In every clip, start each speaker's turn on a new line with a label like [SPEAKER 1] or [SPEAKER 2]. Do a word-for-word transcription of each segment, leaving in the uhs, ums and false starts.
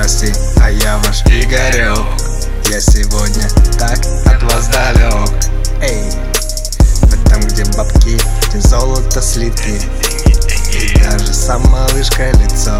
[SPEAKER 1] Здрасте, а я ваш Игорек. Я сегодня так от вас далек. Эй, вы там, где бабки, где золото, слитки, и даже сам малышка лицо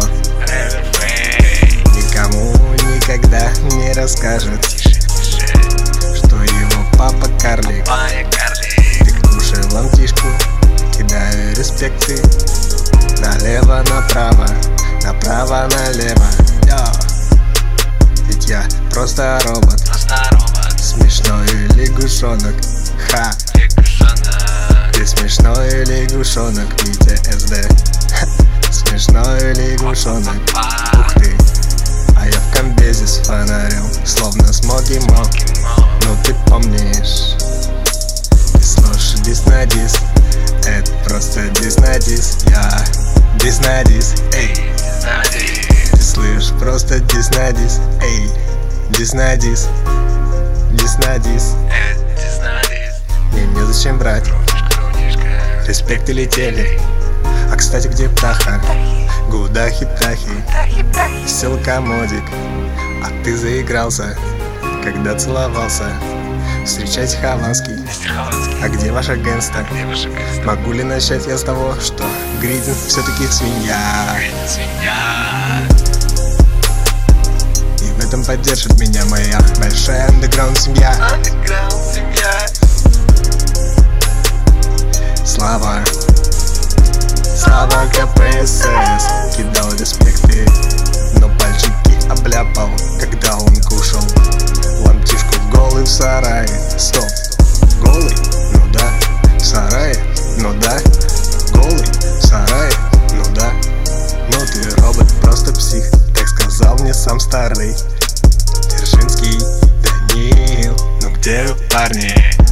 [SPEAKER 1] никому никогда не расскажет, что его папа карлик. Ты кушай ломтишку, кидаю респекты налево направо, направо налево. Йо. Ведь я просто робот, смешной лягушонок. Ха, ты смешной лягушонок, Витя СД. Смешной лягушонок. Ух ты, а я в комбезе с фонарем, словно Смоки Мо. Ну ты помнишь, ты слушай дис на дис, это просто дис на дис. Я дис на дис, эй. Ты слышишь, просто дис на дис, эй. Дис на дис, дис на дис. Мне незачем брать, респекты летели. А кстати, где птаха? Гудахи-птахи, селка модик. А ты заигрался, когда целовался. Встречайте Хованский. А где ваша гэнста? Могу ли начать я с того, что Гридин все-таки свинья? И в этом поддержит меня моя большая андеграунд семья. Слава, слава КПСС. Кидал респекты, но пальчики обляпал, когда он кушал ломтишку голый в сарае. Стоп, голый? Ну да. В сарае? Ну да. Голый? В сарае? Ну да. Ну ты робот, просто псих, так сказал мне сам старый Держинский Даниил. Ну где вы, парни?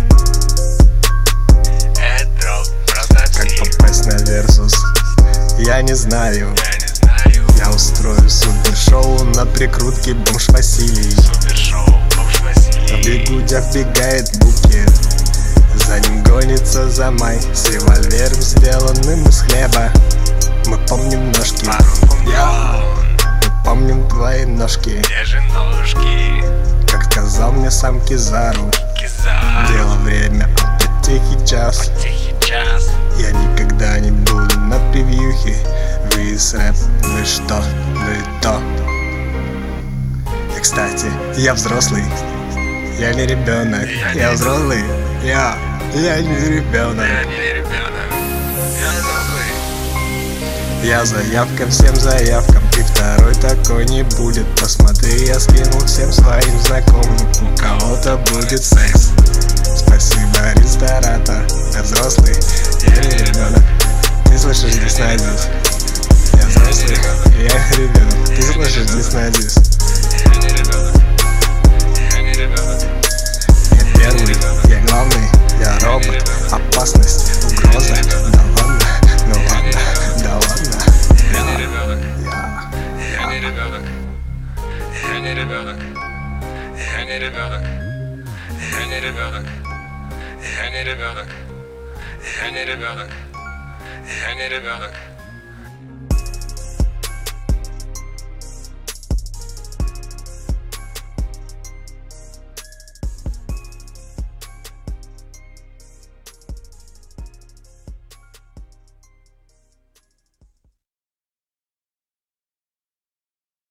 [SPEAKER 1] Как попасть на Версус? Я не знаю. Я устрою супершоу на прикрутке бомж Василий. В бегудя вбегает букет, за ним гонится Замай с револьвером, сделанным из хлеба. Мы помним ножки, мы помним твои ножки. Как сказал мне сам Кизару, дело время, опять тихий час. Я никогда не буду на превьюхе. Вы из рэп, вы что, вы то. И кстати, я взрослый, я не ребенок. Я взрослый, я, я не ребенок. Я заявка всем заявкам, и второй такой не будет. Посмотри, я скинул всем своим знакомым, у кого-то будет секс. Спасибо, ресторатор. Я взрослый, я не ребенок. Ты слышишь, здесь найдешь. Я взрослый, я не ребенок. Ты слышишь, здесь найдешь. Я первый, я главный, я робот. Опасность, угроза. Да ладно, ну ладно, да ладно. Я не ребенок. Я не ребенок. Я не ребенок. Я не ребенок. Я не ребенок. Я не ребенок. Я не ребенок. Я не ребенок.